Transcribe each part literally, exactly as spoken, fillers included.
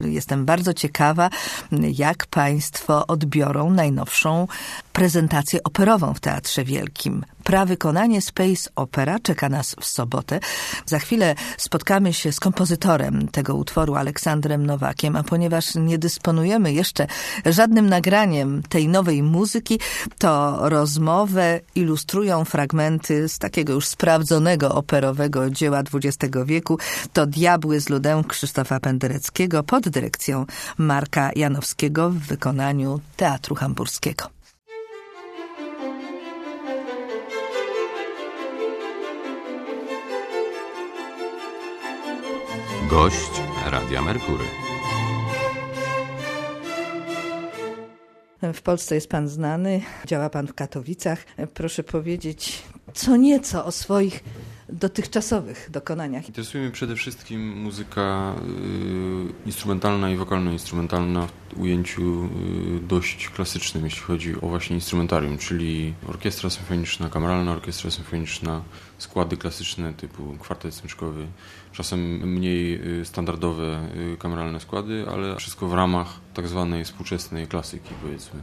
Jestem bardzo ciekawa, jak Państwo odbiorą najnowszą prezentację operową w Teatrze Wielkim. Prawykonanie Space Opera czeka nas w sobotę. Za chwilę spotkamy się z kompozytorem tego utworu, Aleksandrem Nowakiem, a ponieważ nie dysponujemy jeszcze żadnym nagraniem tej nowej muzyki, to rozmowę ilustrują fragmenty z takiego już sprawdzonego operowego dzieła dwudziestego wieku. To Diabły z Ludem Krzysztofa Pendereckiego pod dyrekcją Marka Janowskiego w wykonaniu Teatru Hamburskiego. Gość Radia Merkury. W Polsce jest pan znany, działa pan w Katowicach. Proszę powiedzieć co nieco o swoich dotychczasowych dokonaniach. Interesuje mnie przede wszystkim muzyka y, instrumentalna i wokalno-instrumentalna w ujęciu y, dość klasycznym, jeśli chodzi o właśnie instrumentarium, czyli orkiestra symfoniczna, kameralna orkiestra symfoniczna, składy klasyczne typu kwartet smyczkowy, czasem mniej y, standardowe y, kameralne składy, ale wszystko w ramach tak zwanej współczesnej klasyki, powiedzmy.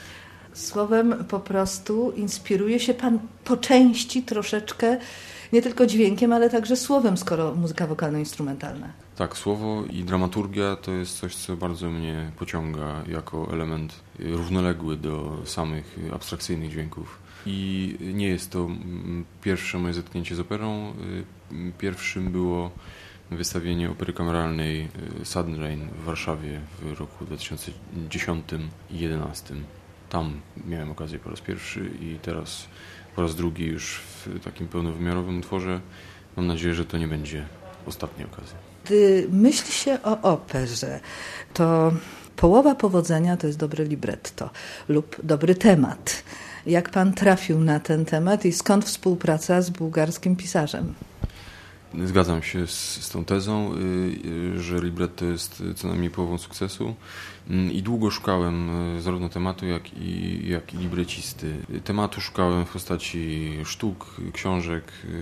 Słowem po prostu inspiruje się pan po części troszeczkę nie tylko dźwiękiem, ale także słowem, skoro muzyka wokalno-instrumentalna. Tak, słowo i dramaturgia to jest coś, co bardzo mnie pociąga jako element równoległy do samych abstrakcyjnych dźwięków. I nie jest to pierwsze moje zetknięcie z operą. Pierwszym było wystawienie opery kameralnej Sudden Rain w Warszawie w roku dwa tysiące dziesiątym i dwa tysiące jedenastym. Tam miałem okazję po raz pierwszy i teraz po raz drugi już w takim pełnowymiarowym utworze. Mam nadzieję, że to nie będzie ostatnia okazja. Gdy myśli się o operze, to połowa powodzenia to jest dobre libretto lub dobry temat. Jak pan trafił na ten temat i skąd współpraca z bułgarskim pisarzem? Zgadzam się z, z tą tezą, że libretto jest co najmniej połową sukcesu i długo szukałem zarówno tematu, jak i, jak i librecisty. Tematu szukałem w postaci sztuk, książek,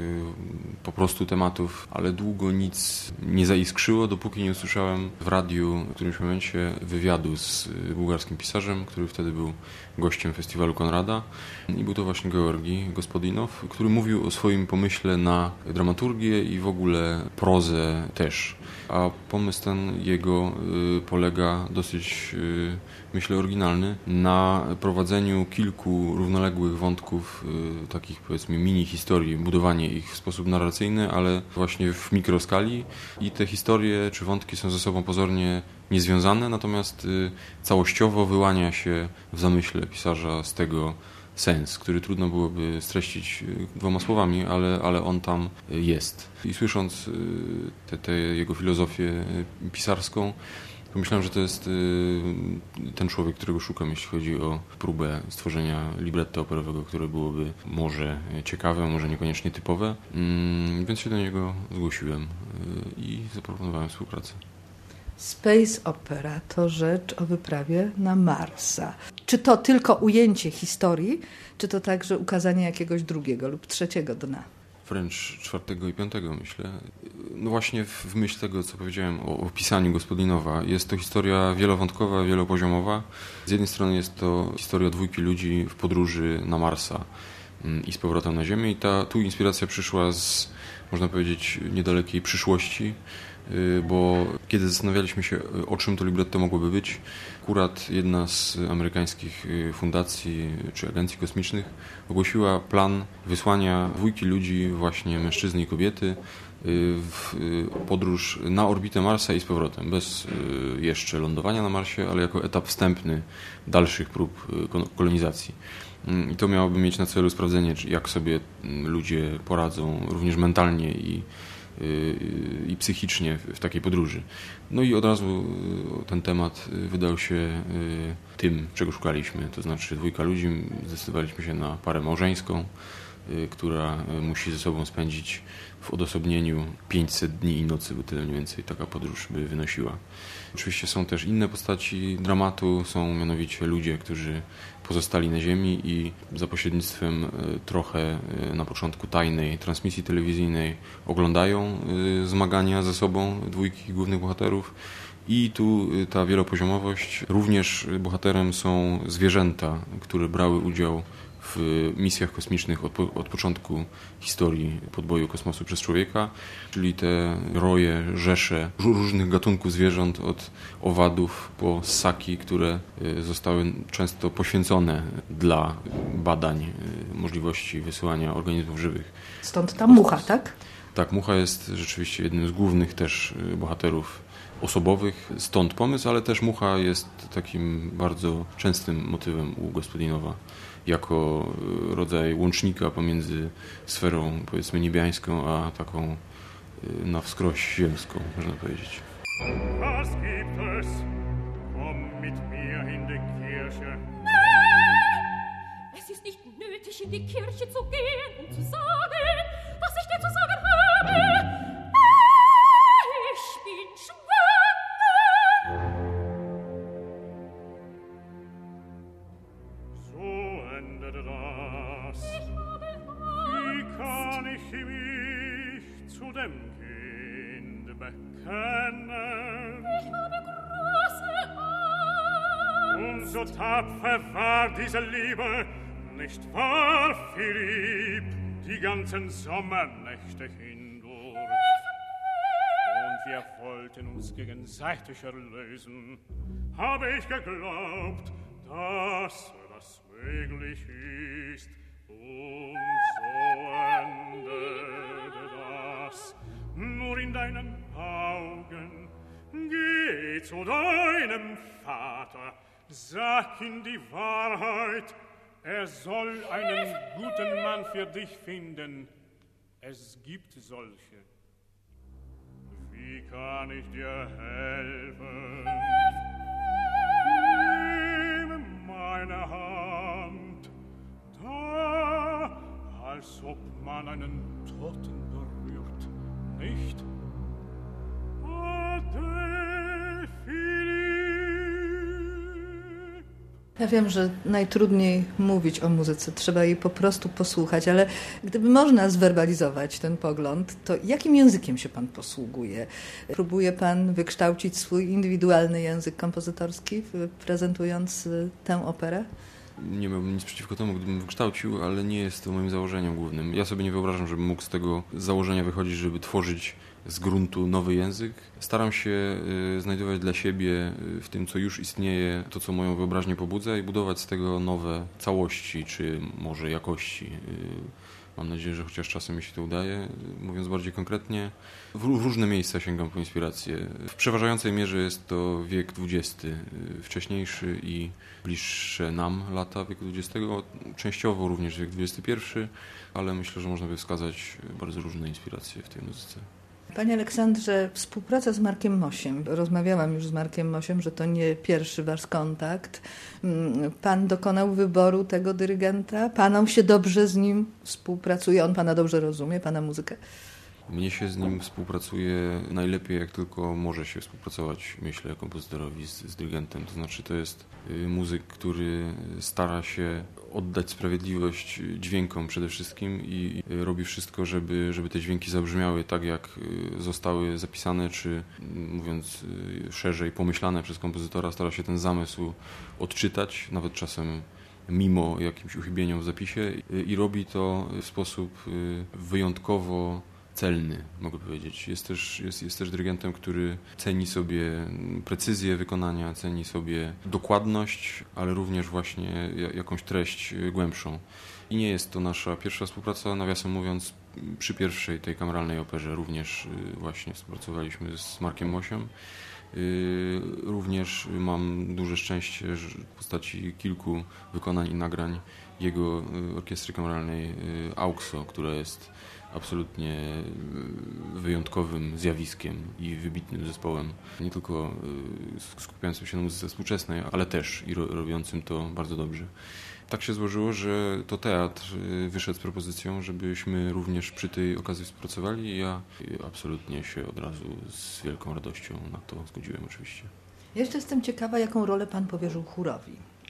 po prostu tematów, ale długo nic nie zaiskrzyło, dopóki nie usłyszałem w radiu w którymś momencie wywiadu z bułgarskim pisarzem, który wtedy był gościem festiwalu Konrada i był to właśnie Georgi Gospodinow, który mówił o swoim pomyśle na dramaturgię i w ogóle prozę też. A pomysł ten jego y, polega dosyć, y, myślę, oryginalny na prowadzeniu kilku równoległych wątków, y, takich powiedzmy mini historii, budowanie ich w sposób narracyjny, ale właśnie w mikroskali i te historie czy wątki są ze sobą pozornie niezwiązane, natomiast y, całościowo wyłania się w zamyśle pisarza z tego sens, który trudno byłoby streścić dwoma słowami, ale, ale on tam jest. I słysząc tę jego filozofię pisarską, pomyślałem, że to jest ten człowiek, którego szukam, jeśli chodzi o próbę stworzenia libretto operowego, które byłoby może ciekawe, może niekoniecznie typowe. Więc się do niego zgłosiłem i zaproponowałem współpracę. Space Opera to rzecz o wyprawie na Marsa. Czy to tylko ujęcie historii, czy to także ukazanie jakiegoś drugiego lub trzeciego dna? Wręcz czwartego i piątego, myślę. No właśnie w myśl tego, co powiedziałem o opisaniu Gospodinowa. Jest to historia wielowątkowa, wielopoziomowa. Z jednej strony jest to historia dwójki ludzi w podróży na Marsa i z powrotem na Ziemię. I ta, tu inspiracja przyszła z, można powiedzieć, niedalekiej przyszłości, bo kiedy zastanawialiśmy się, o czym to libretto mogłoby być, akurat jedna z amerykańskich fundacji czy agencji kosmicznych ogłosiła plan wysłania dwójki ludzi, właśnie mężczyzny i kobiety, w podróż na orbitę Marsa i z powrotem, bez jeszcze lądowania na Marsie, ale jako etap wstępny dalszych prób kolonizacji. I to miałoby mieć na celu sprawdzenie, jak sobie ludzie poradzą również mentalnie i i psychicznie w takiej podróży. No i od razu ten temat wydał się tym, czego szukaliśmy, to znaczy dwójka ludzi, zdecydowaliśmy się na parę małżeńską, która musi ze sobą spędzić w odosobnieniu pięćset dni i nocy, bo tyle mniej więcej taka podróż by wynosiła. Oczywiście są też inne postaci dramatu, są mianowicie ludzie, którzy pozostali na Ziemi i za pośrednictwem trochę na początku tajnej transmisji telewizyjnej oglądają zmagania ze sobą dwójki głównych bohaterów I tu ta wielopoziomowość. Również bohaterem są zwierzęta, które brały udział w misjach kosmicznych od, po, od początku historii podboju kosmosu przez człowieka, czyli te roje, rzesze różnych gatunków zwierząt, od owadów po ssaki, które zostały często poświęcone dla badań możliwości wysyłania organizmów żywych. Stąd ta mucha, tak? Tak, mucha jest rzeczywiście jednym z głównych też bohaterów osobowych, stąd pomysł, ale też mucha jest takim bardzo częstym motywem u Gospodinowa, jako rodzaj łącznika pomiędzy sferą, powiedzmy, niebiańską, a taką na wskroś ziemską, można powiedzieć. Was gibt es? Komm mit mir in die Kirche. Es ist nicht nötig, in die Kirche zu gehen, um zu sagen, was ich dir zu sagen habe. Ich bin schwanger. So endet das. Wie kann ich mich zu dem Kind bekennen? Ich habe große Angst. Und so tapfer war diese Liebe, nicht wahr, Philipp, die ganzen Sommernächte hindurch. Und wir wollten uns gegenseitig erlösen, habe ich geglaubt, dass das möglich ist. Und so endete das. Nur in deinen Augen, geh zu deinem Vater, sag ihm die Wahrheit, er soll einen guten Mann für dich finden. Es gibt solche. Wie kann ich dir helfen? Nehme meine Hand, da, als ob man einen Toten berührt, nicht? Ade, Philipp. Ja wiem, że najtrudniej mówić o muzyce, trzeba jej po prostu posłuchać, ale gdyby można zwerbalizować ten pogląd, to jakim językiem się pan posługuje? Próbuje pan wykształcić swój indywidualny język kompozytorski, prezentując tę operę? Nie miałbym nic przeciwko temu, gdybym wykształcił, ale nie jest to moim założeniem głównym. Ja sobie nie wyobrażam, żebym mógł z tego założenia wychodzić, żeby tworzyć z gruntu nowy język. Staram się y, znajdować dla siebie y, w tym, co już istnieje, to, co moją wyobraźnię pobudza i budować z tego nowe całości, czy może jakości. Y, mam nadzieję, że chociaż czasem mi się to udaje. Y, mówiąc bardziej konkretnie, w, w różne miejsca sięgam po inspirację. W przeważającej mierze jest to wiek dwudziesty, y, wcześniejszy i bliższe nam lata wieku dwudziestego, częściowo również wiek dwudziesty pierwszy, ale myślę, że można by wskazać bardzo różne inspiracje w tej muzyce. Panie Aleksandrze, współpraca z Markiem Mosiem. Rozmawiałam już z Markiem Mosiem, że to nie pierwszy wasz kontakt. Pan dokonał wyboru tego dyrygenta? Panom się dobrze z nim współpracuje? On pana dobrze rozumie, pana muzykę? Mnie się z nim współpracuje najlepiej, jak tylko może się współpracować, myślę, kompozytorowi z, z dyrygentem. To znaczy, to jest muzyk, który stara się oddać sprawiedliwość dźwiękom przede wszystkim i robi wszystko, żeby, żeby te dźwięki zabrzmiały tak, jak zostały zapisane, czy mówiąc szerzej, pomyślane przez kompozytora. Stara się ten zamysł odczytać, nawet czasem mimo jakimś uchybieniom w zapisie, i robi to w sposób wyjątkowo celny, mogę powiedzieć. Jest też, jest, jest też dyrygentem, który ceni sobie precyzję wykonania, ceni sobie dokładność, ale również właśnie jakąś treść głębszą. I nie jest to nasza pierwsza współpraca, nawiasem mówiąc, przy pierwszej tej kameralnej operze również właśnie współpracowaliśmy z Markiem Mosiem. Również mam duże szczęście że w postaci kilku wykonań i nagrań jego orkiestry kameralnej AUXO, która jest absolutnie wyjątkowym zjawiskiem i wybitnym zespołem, nie tylko skupiającym się na muzyce współczesnej, ale też i robiącym to bardzo dobrze. Tak się złożyło, że to teatr wyszedł z propozycją, żebyśmy również przy tej okazji współpracowali i ja absolutnie się od razu z wielką radością na to zgodziłem oczywiście. Jeszcze jestem ciekawa, jaką rolę pan powierzył chórowi.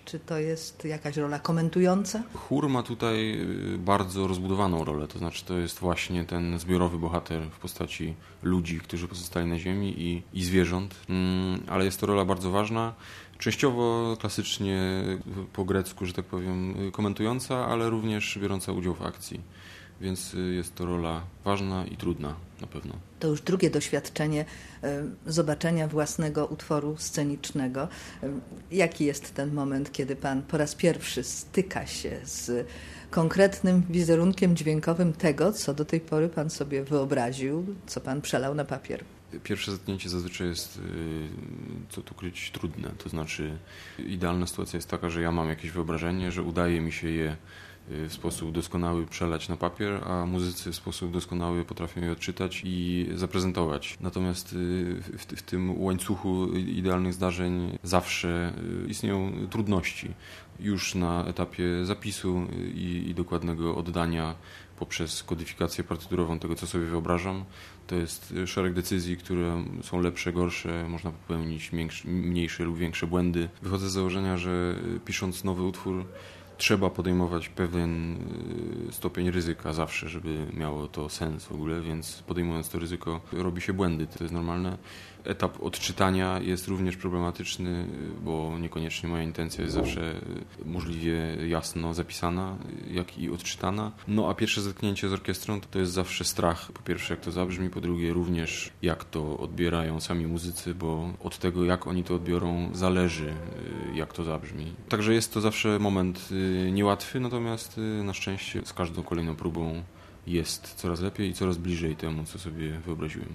Czy to jest jakaś rola komentująca? Chór ma tutaj bardzo rozbudowaną rolę, to znaczy to jest właśnie ten zbiorowy bohater w postaci ludzi, którzy pozostali na ziemi i, i zwierząt, ale jest to rola bardzo ważna, częściowo klasycznie po grecku, że tak powiem, komentująca, ale również biorąca udział w akcji. Więc jest to rola ważna i trudna na pewno. To już drugie doświadczenie zobaczenia własnego utworu scenicznego. Jaki jest ten moment, kiedy pan po raz pierwszy styka się z konkretnym wizerunkiem dźwiękowym tego, co do tej pory pan sobie wyobraził, co pan przelał na papier? Pierwsze zetknięcie zazwyczaj jest, co tu kryć, trudne. To znaczy idealna sytuacja jest taka, że ja mam jakieś wyobrażenie, że udaje mi się je w sposób doskonały przelać na papier, a muzycy w sposób doskonały potrafią je odczytać i zaprezentować. Natomiast w, w tym łańcuchu idealnych zdarzeń zawsze istnieją trudności. Już na etapie zapisu i, i dokładnego oddania poprzez kodyfikację partyturową tego, co sobie wyobrażam. To jest szereg decyzji, które są lepsze, gorsze, można popełnić mniejsze lub większe błędy. Wychodzę z założenia, że pisząc nowy utwór trzeba podejmować pewien stopień ryzyka zawsze, żeby miało to sens w ogóle, więc podejmując to ryzyko robi się błędy, to jest normalne. Etap odczytania jest również problematyczny, bo niekoniecznie moja intencja jest zawsze możliwie jasno zapisana, jak i odczytana. No a pierwsze zetknięcie z orkiestrą to jest zawsze strach. Po pierwsze, jak to zabrzmi, po drugie również jak to odbierają sami muzycy, bo od tego, jak oni to odbiorą, zależy, jak to zabrzmi. Także jest to zawsze moment niełatwy, natomiast na szczęście z każdą kolejną próbą jest coraz lepiej i coraz bliżej temu, co sobie wyobraziłem.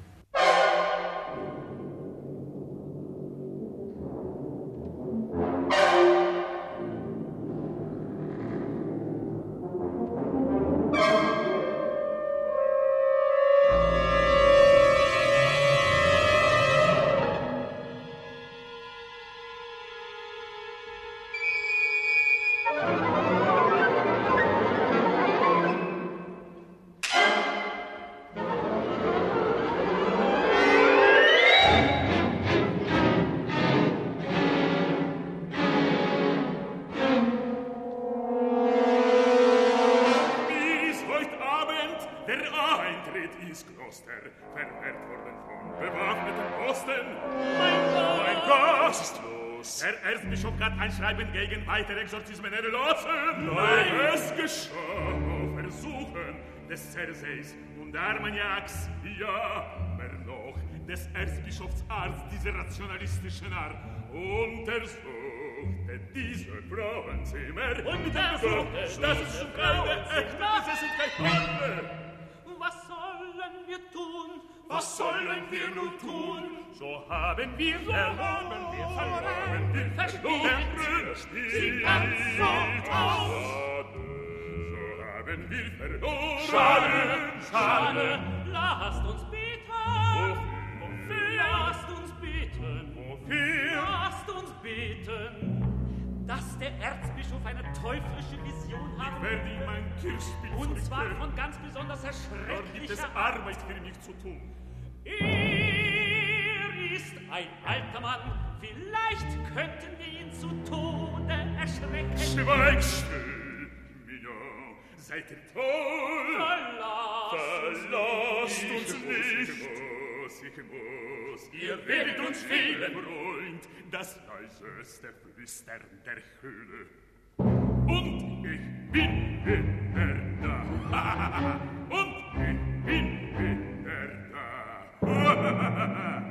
Schreiben gegen weitere Exorzismen erlassen. Nein, es geschah. Versuchen des Cerseis und Armagnacs, ja, mehr noch, des Erzbischofs Arzt dieser rationalistischen Art, untersuchte diese Frauenzimmer. Untersuchte, das ist schon keine echte, das sind keine Hunde. Was sollen wir tun? Was sollen wir nun tun? So haben wir verloren, wir verloren, wir verloren, sie ganz so aus. So haben wir verloren. Schade, schade. Lasst uns beten. Wofür? Lasst uns beten. Wofür? Lasst uns beten, dass der Erzbischof eine teuflische Vision hat. Ich werde ihm ein Kirchspiel Und zwar zurückgeben. von ganz besonders Dort gibt es erschrecklicher Arbeit für mich zu tun. Er ist ein alter Mann, vielleicht könnten wir ihn zu Tode erschrecken. Schweig still, Mignon, seid ihr toll? Verlasst, Verlasst uns nicht. Ich muss, ich muss. Ihr werdet uns fehlen, Freund, das leiseste Flüstern der Höhle. Und ich bin wieder da. Und ich bin wieder da.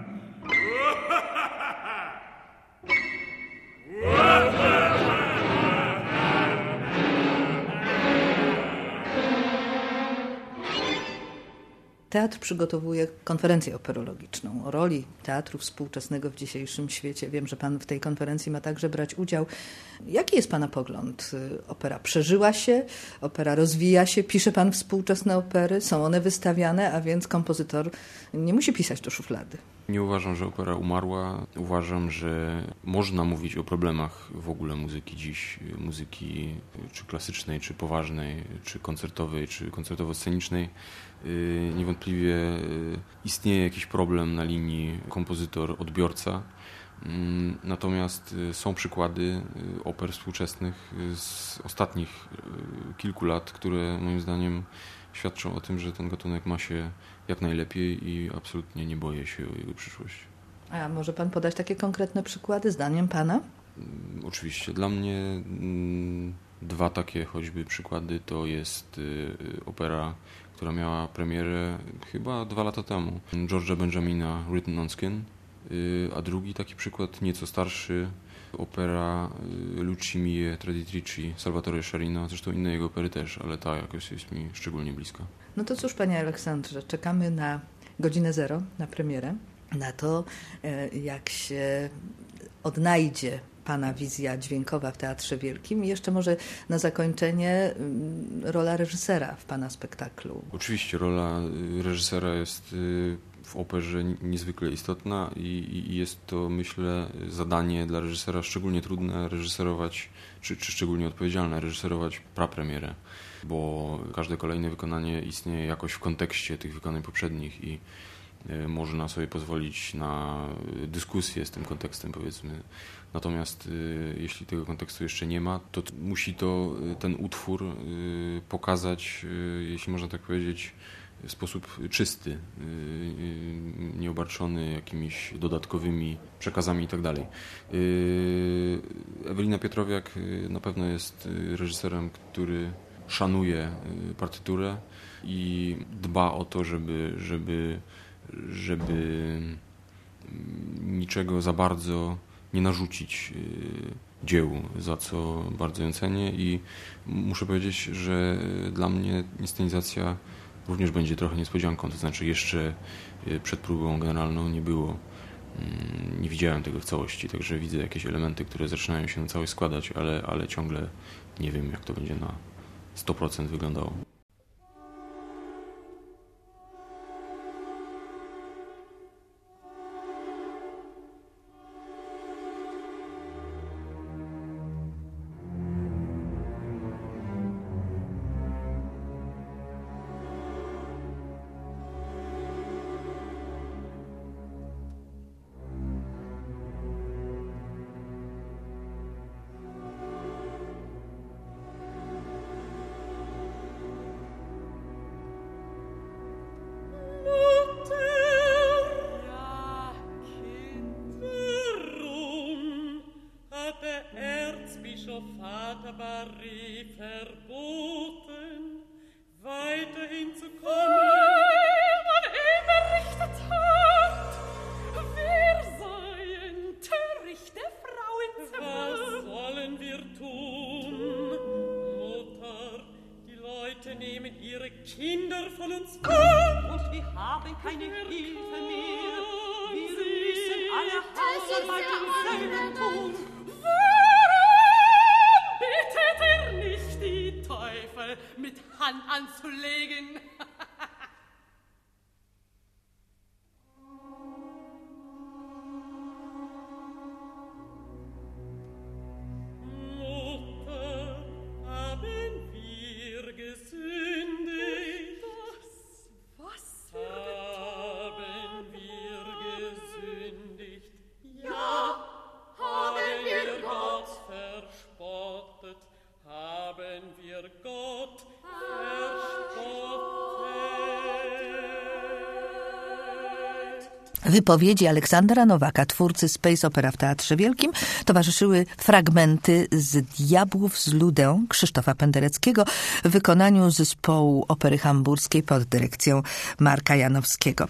Teatr przygotowuje konferencję operologiczną o roli teatru współczesnego w dzisiejszym świecie. Wiem, że pan w tej konferencji ma także brać udział. Jaki jest pana pogląd? Opera przeżyła się, opera rozwija się, pisze pan współczesne opery, są one wystawiane, a więc kompozytor nie musi pisać do szuflady. Nie uważam, że opera umarła. Uważam, że można mówić o problemach w ogóle muzyki dziś, muzyki czy klasycznej, czy poważnej, czy koncertowej, czy koncertowo-scenicznej. Niewątpliwie istnieje jakiś problem na linii kompozytor-odbiorca. Natomiast są przykłady oper współczesnych z ostatnich kilku lat, które moim zdaniem świadczą o tym, że ten gatunek ma się jak najlepiej i absolutnie nie boję się o jego przyszłość. A może pan podać takie konkretne przykłady zdaniem pana? Oczywiście. Dla mnie dwa takie choćby przykłady to jest opera, która miała premierę chyba dwa lata temu. George'a Benjamina Written on Skin, a drugi taki przykład nieco starszy, opera Luci Mie Traditrici Salvatore Sciarrino, zresztą inne jego opery też, ale ta jakoś jest mi szczególnie bliska. No to cóż, panie Aleksandrze, czekamy na godzinę zero, na premierę, na to, jak się odnajdzie pana wizja dźwiękowa w Teatrze Wielkim i jeszcze może na zakończenie rola reżysera w pana spektaklu. Oczywiście rola reżysera jest w operze niezwykle istotna i, i jest to, myślę, zadanie dla reżysera szczególnie trudne reżyserować, czy, czy szczególnie odpowiedzialne reżyserować prapremierę, bo każde kolejne wykonanie istnieje jakoś w kontekście tych wykonań poprzednich i można sobie pozwolić na dyskusję z tym kontekstem, powiedzmy. Natomiast jeśli tego kontekstu jeszcze nie ma, to musi to ten utwór pokazać, jeśli można tak powiedzieć, w sposób czysty, nieobarczony jakimiś dodatkowymi przekazami i tak dalej. Ewelina Pietrowiak na pewno jest reżyserem, który szanuje partyturę i dba o to, żeby, żeby, żeby niczego za bardzo nie narzucić dziełu, za co bardzo ją cenię i muszę powiedzieć, że dla mnie inscenizacja również będzie trochę niespodzianką, to znaczy jeszcze przed próbą generalną nie było, nie widziałem tego w całości, także widzę jakieś elementy, które zaczynają się na całość składać, ale, ale ciągle nie wiem, jak to będzie na sto procent wyglądało. Vater Barry verboten, weiterhin zu kommen. Weil man ihm berichtet hat, wir seien törichte Frauenzimmer. Was sollen wir tun? Mutter, die Leute nehmen ihre Kinder von uns weg. Und wir haben keine Hilfe mehr. Wir müssen alle Hausarbeiten selber tun. Bittet er nicht die Teufel mit Hand anzulegen? Mutter, haben wir gesündigt? Das, was haben wir gesündigt? Ja, haben wir Gott verspottet, haben wir Gott verspottet. Wypowiedzi Aleksandra Nowaka, twórcy Space Opera w Teatrze Wielkim, towarzyszyły fragmenty z Diabłów z Ludę Krzysztofa Pendereckiego w wykonaniu zespołu Opery Hamburskiej pod dyrekcją Marka Janowskiego.